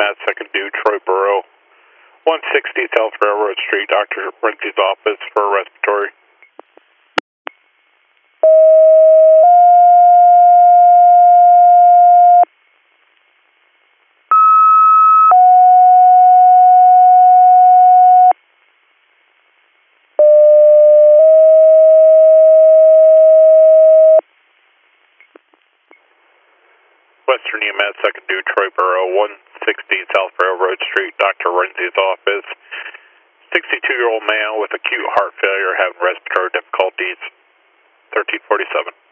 EMS, second due, Troy Borough, 160 South Railroad Street, Dr. Renzi's office for respiratory. Western EMS, second due, Troy Borough, 160 South Railroad Street, Dr. Renzi's office. 62-year-old male with acute heart failure having respiratory difficulties, 1347.